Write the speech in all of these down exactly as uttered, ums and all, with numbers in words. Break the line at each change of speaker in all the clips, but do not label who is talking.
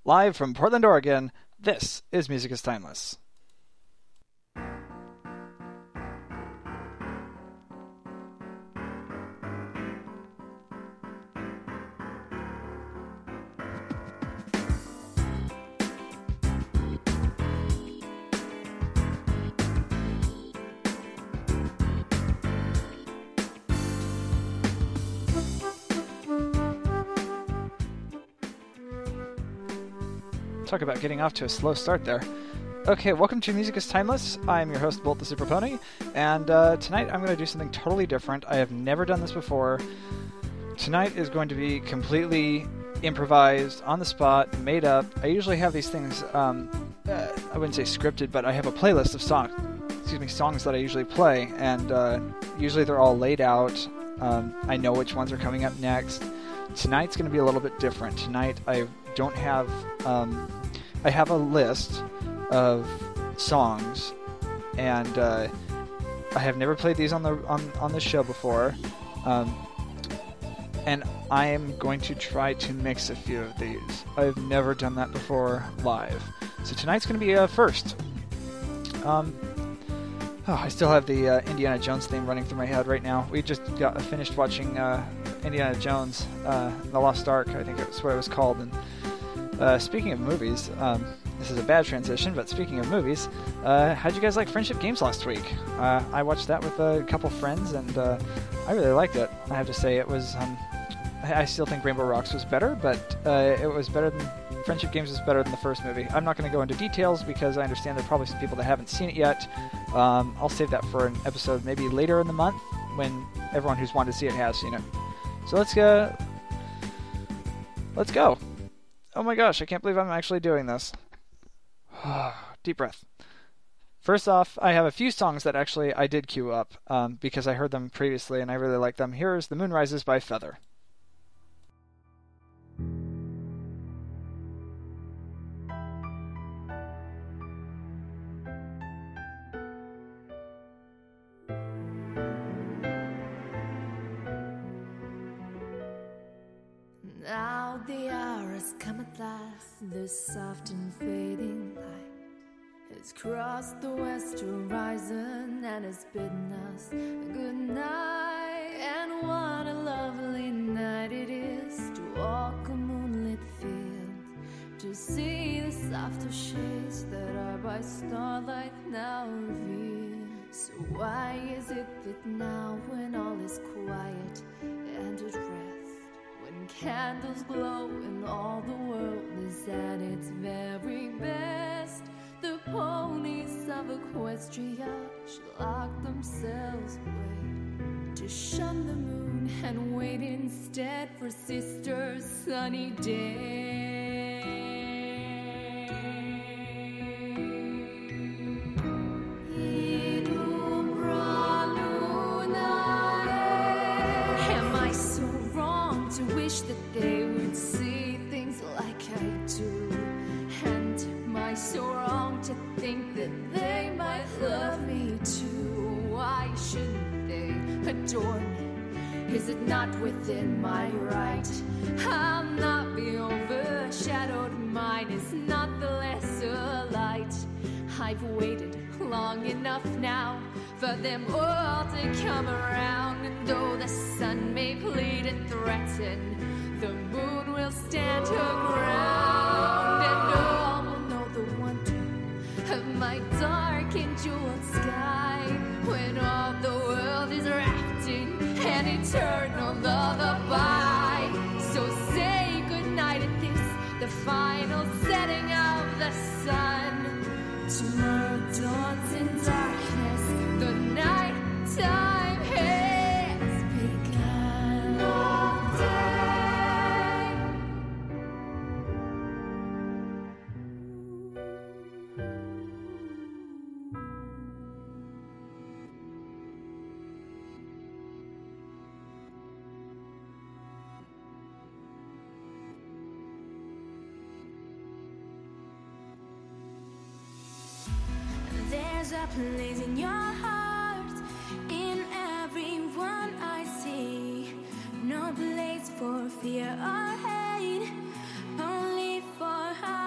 Live from Portland, Oregon, this is Music is Timeless. Talk about getting off to a slow start there. Okay, welcome to Music is Timeless. I'm your host, Bolt the Super Pony, and uh, tonight I'm going to do something totally different. I have never done this before. Tonight is going to be completely improvised, on the spot, made up. I usually have these things, um, uh, I wouldn't say scripted, but I have a playlist of songs, excuse me, songs that I usually play, and uh, usually they're all laid out. Um, I know which ones are coming up next. Tonight's going to be a little bit different. Tonight I don't have... Um, I have a list of songs, and uh, I have never played these on the on, on this show before, um, and I am going to try to mix a few of these. I've never done that before live, so tonight's going to be a first. Um, oh, I still have the uh, Indiana Jones theme running through my head right now. We just got finished watching uh, Indiana Jones, uh, The Lost Ark, I think that's what it was called, and Uh, speaking of movies, um, this is a bad transition, but speaking of movies, uh, how'd you guys like Friendship Games last week? Uh, I watched that with a couple friends, and uh, I really liked it. I have to say, it was, um, I, I still think Rainbow Rocks was better, but uh, it was better than, Friendship Games was better than the first movie. I'm not going to go into details because I understand there are probably some people that haven't seen it yet. Um, I'll save that for an episode maybe later in the month when everyone who's wanted to see it has seen it. So let's go. Let's go. Oh my gosh, I can't believe I'm actually doing this. Deep breath. First off, I have a few songs that actually I did queue up um, because I heard them previously and I really like them. Here's The Moon Rises by Feather.
Now the hour has come at last, the soft and fading light has crossed the west horizon and has bidden us good night. And what a lovely night it is to walk a moonlit field, to see the softer shades that are by starlight now revealed. So why is it that now when all is quiet and at rest, candles glow and all the world is at its very best, the ponies of Equestria shall lock themselves away to shun the moon and wait instead for sister's sunny day. That they would see things like I do, and am I so wrong to think that they might love me too? Why shouldn't they adore me? Is it not within my right? I'll not be overshadowed, mine is not the lesser light. I've waited long enough now for them all to come around, and though the sun may plead and threaten, the moon will stand her ground, and all will know the wonder of my dark and jeweled sky when all the world is wrapped in an eternal lullaby. So say goodnight at this, the final setting of the sun. Tomorrow dawns in darkness, the night time has begun. All day. There's a place in your heart, in everyone I see. No place for fear or hate, only for heart.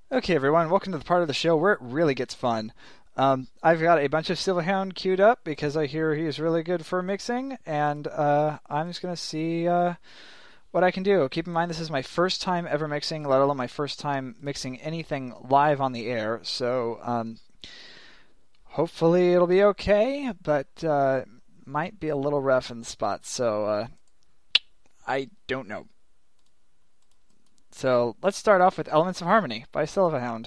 Okay, everyone, welcome to the part of the show where it really gets fun. Um, I've got a bunch of Silverhound queued up because I hear he's really good for mixing, and uh, I'm just going to see uh, what I can do. Keep in mind, this is my first time ever mixing, let alone my first time mixing anything live on the air, so um, hopefully it'll be okay, but uh, might be a little rough in spots, so uh, I don't know. So let's start off with Elements of Harmony by Silverhound.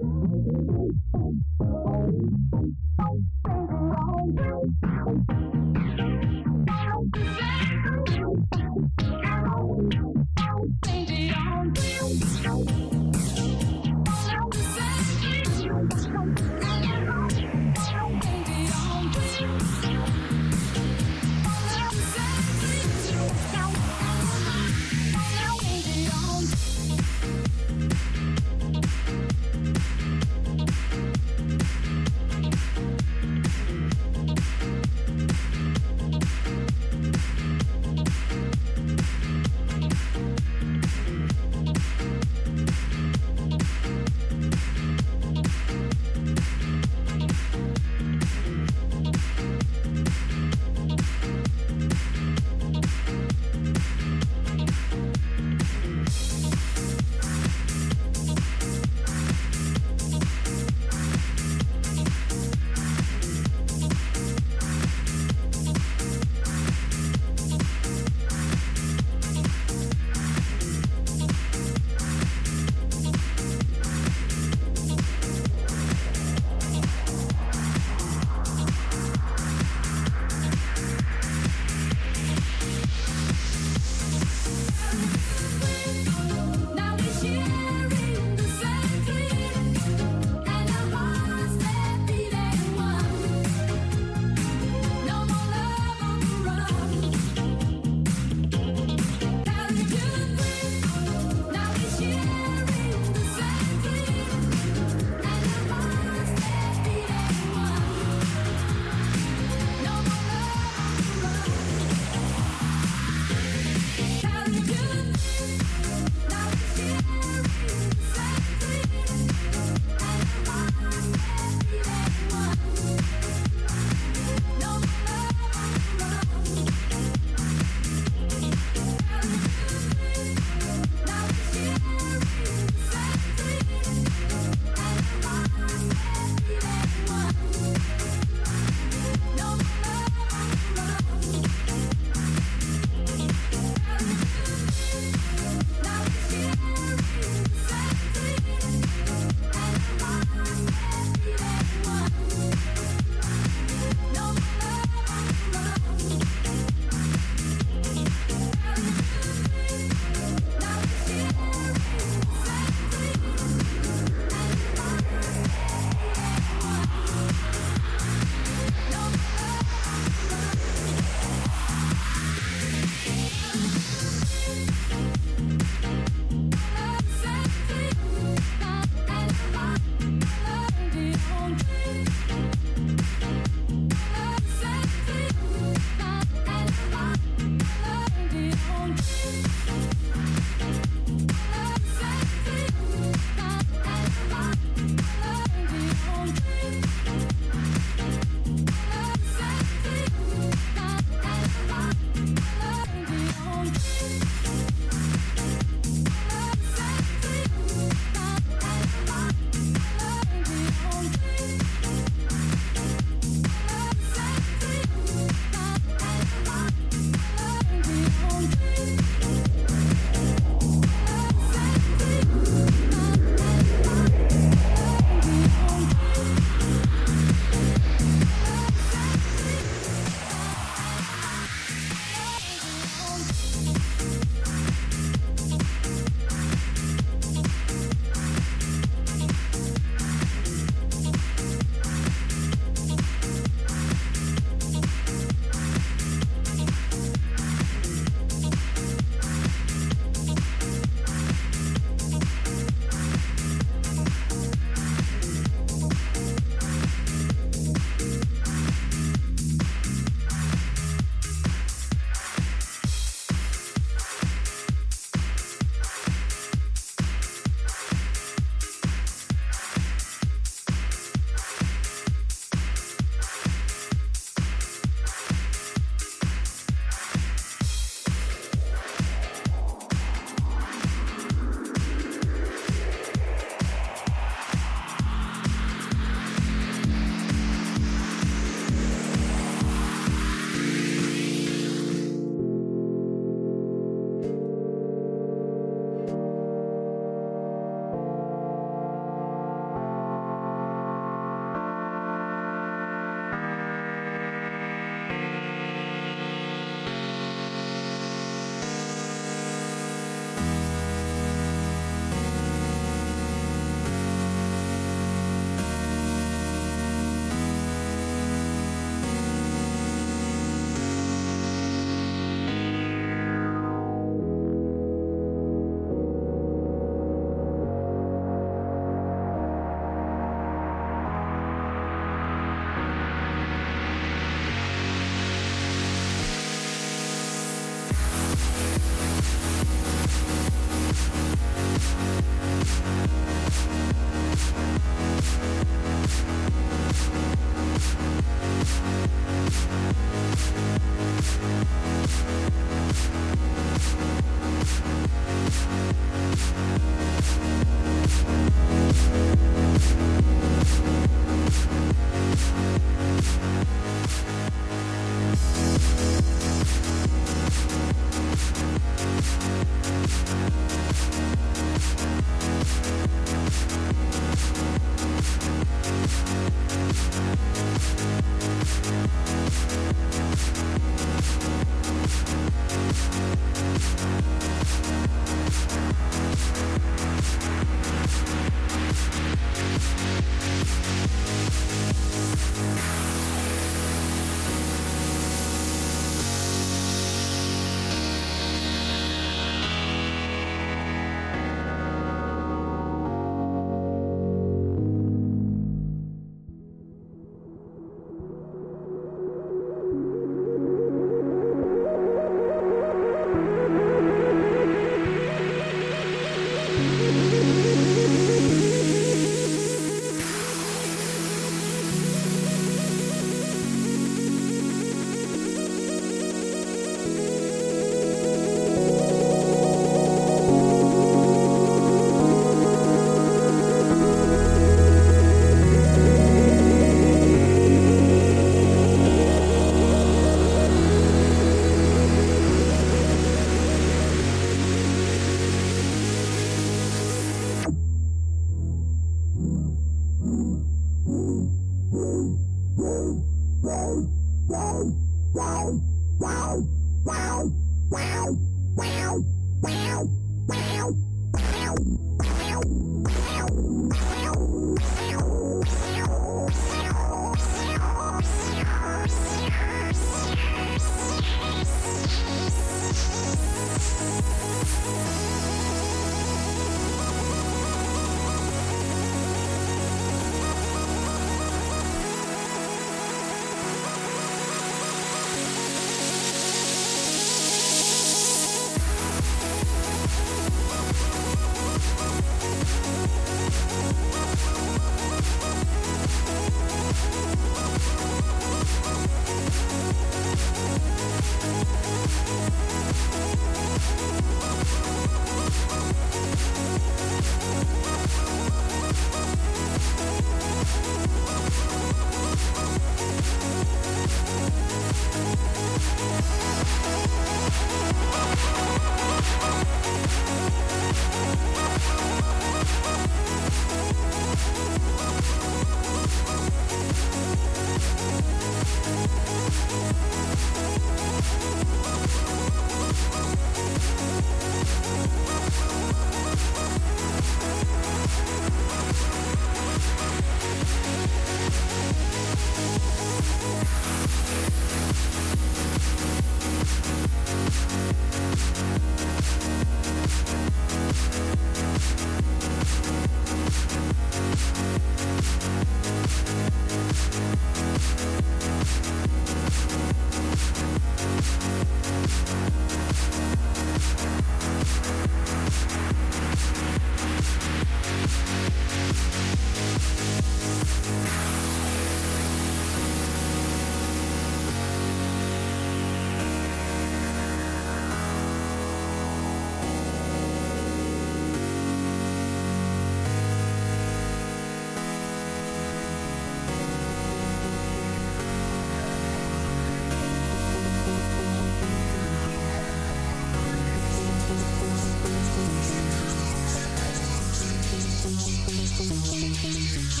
Thank you.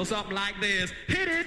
go something like this. Hit it!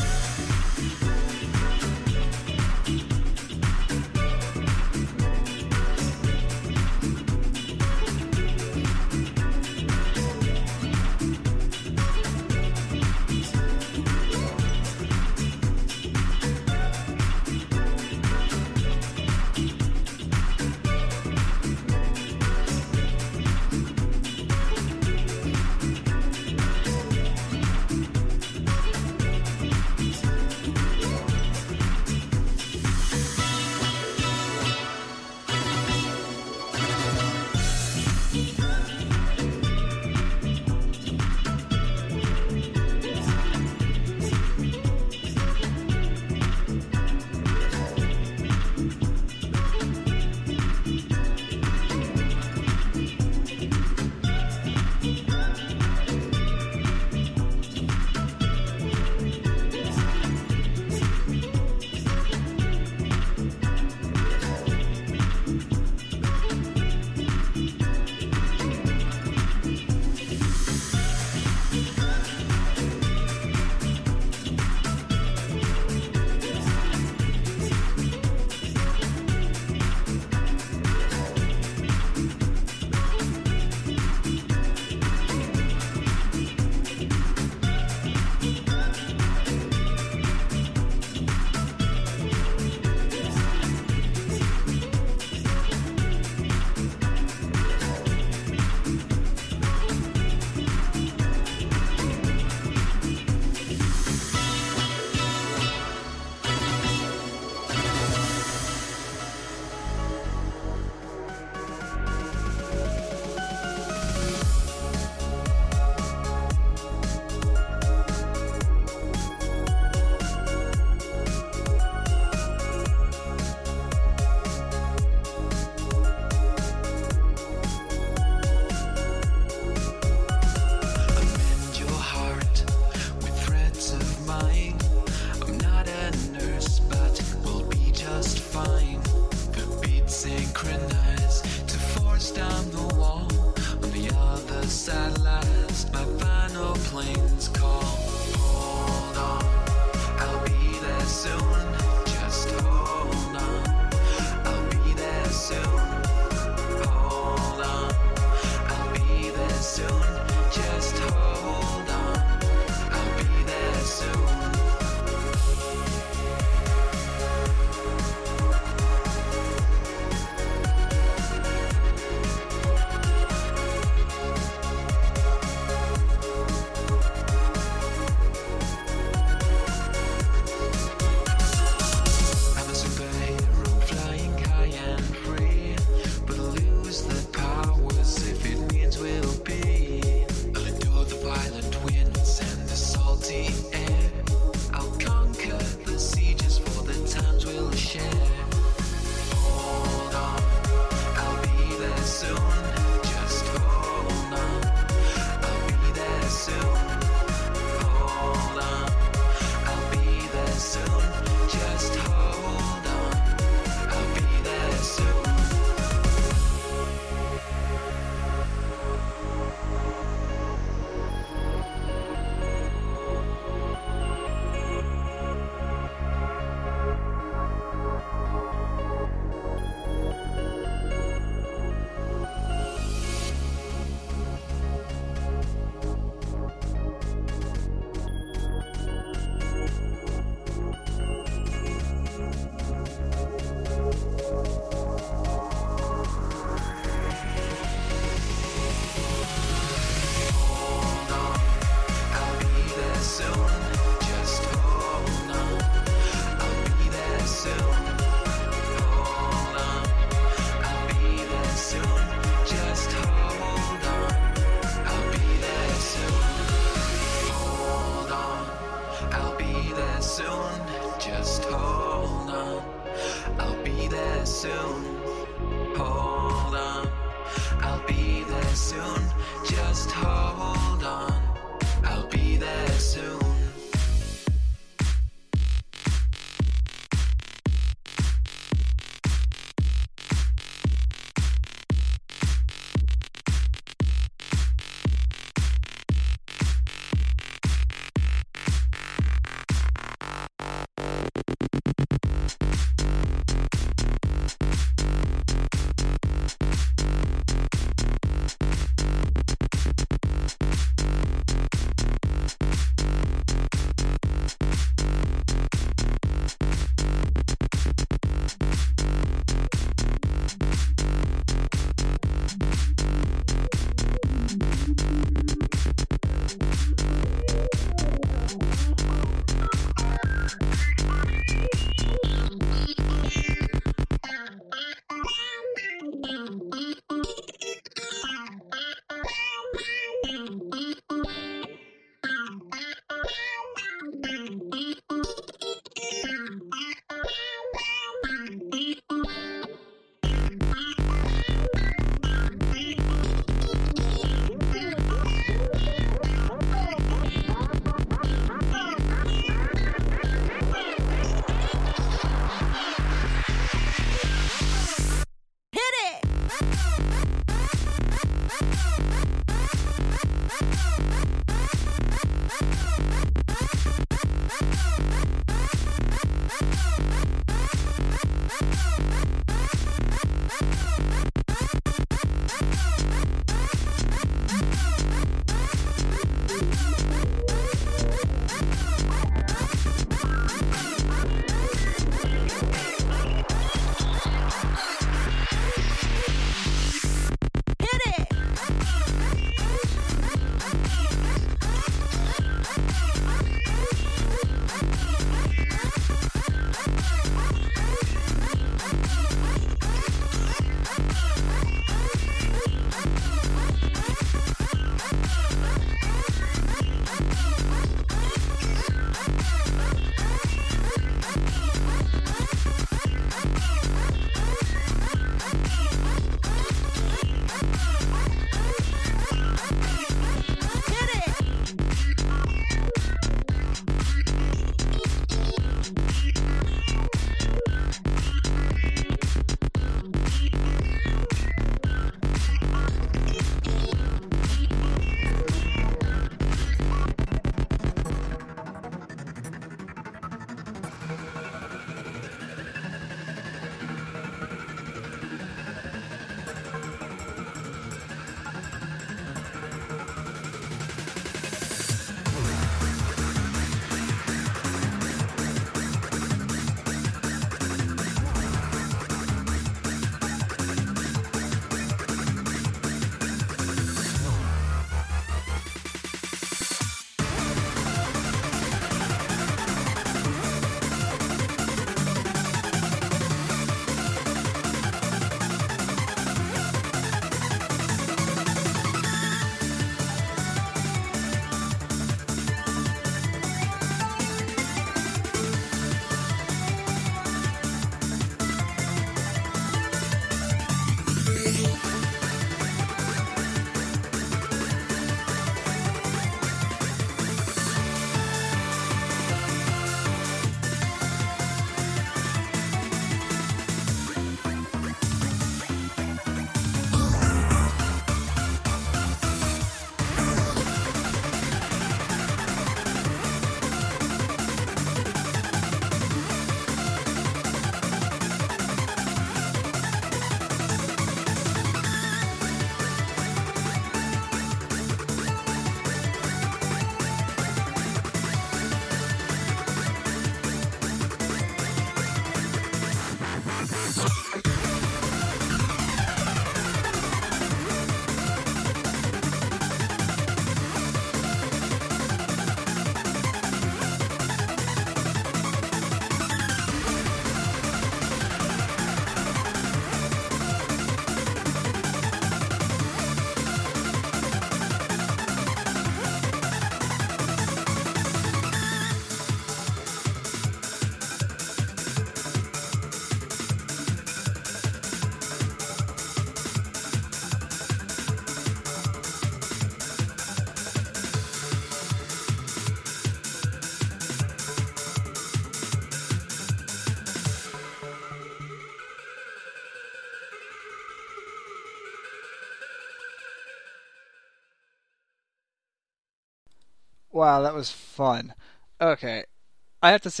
Wow, that was fun. Okay, I have to say,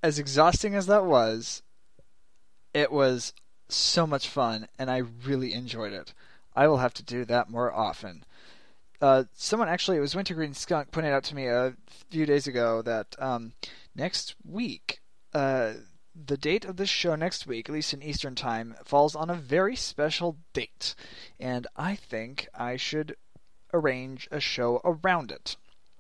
as exhausting as that was, it was so much fun, and I really enjoyed it. I will have to do that more often. Uh, someone actually, it was Wintergreen Skunk, pointed out to me a few days ago that um, next week, uh, the date of this show next week, at least in Eastern Time, falls on a very special date, and I think I should arrange a show around it.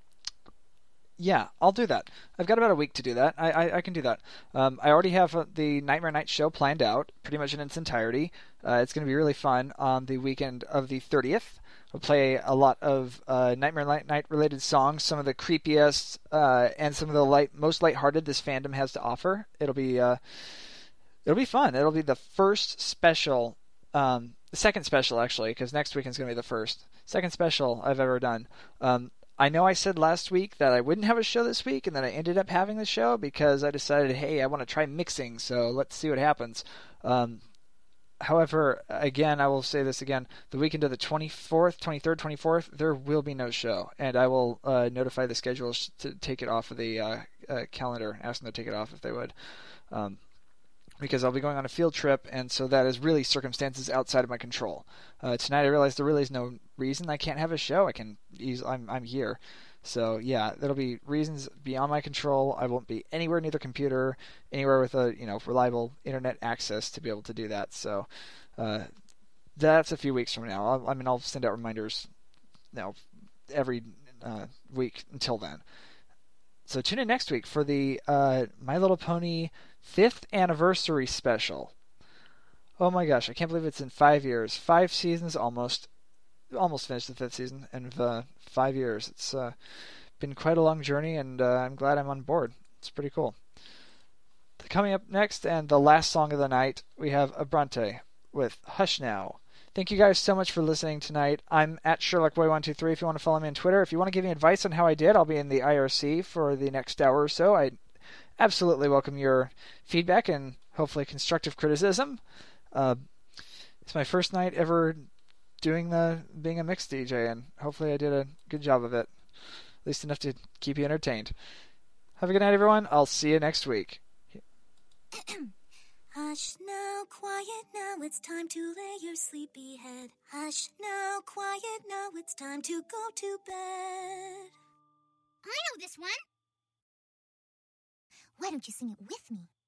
Yeah, I'll do that. I've got about a week to do that. I I, I can do that. Um, I already have uh, the Nightmare Night show planned out, pretty much in its entirety. Uh, it's going to be really fun on the weekend of the thirtieth. We'll play a lot of uh, Nightmare Night related songs, some of the creepiest uh, and some of the light, most lighthearted this fandom has to offer. It'll be uh, it'll be fun. It'll be the first special, um, the second special actually, because next weekend's going to be the first. Second special I've ever done. Um, I know I said last week that I wouldn't have a show this week, and then I ended up having the show because I decided, hey, I want to try mixing, so let's see what happens. Um, however, again, I will say this again, the weekend of the twenty-fourth, twenty-third, twenty-fourth, there will be no show, and I will uh, notify the schedulers to take it off of the uh, uh, calendar, ask them to take it off if they would. Um, because I'll be going on a field trip, and so that is really circumstances outside of my control. Uh, tonight I realized there really is no reason I can't have a show. I can easily, I'm I'm here. So yeah, there'll be reasons beyond my control. I won't be anywhere near the computer, anywhere with a you know reliable internet access to be able to do that. So uh, that's a few weeks from now. I'll, I mean, I'll send out reminders, you know, every uh, week until then. So tune in next week for the uh, My Little Pony fifth anniversary special. Oh my gosh, I can't believe it's in five years. Five seasons almost. Almost finished the fifth season in uh, five years. It's uh, been quite a long journey, and uh, I'm glad I'm on board. It's pretty cool. Coming up next, and the last song of the night, we have Abrante with Hush Now. Thank you guys so much for listening tonight. I'm at Sherlock Boy one two three if you want to follow me on Twitter. If you want to give me advice on how I did, I'll be in the I R C for the next hour or so. I absolutely welcome your feedback and hopefully constructive criticism. Uh, it's my first night ever doing the being a mix D J, and hopefully I did a good job of it. At least enough to keep you entertained. Have a good night, everyone. I'll see you next week.
Hush now, quiet now, it's time to lay your sleepy head. Hush now, quiet now, it's time to go to bed.
I know this one.
Why don't you sing it with me?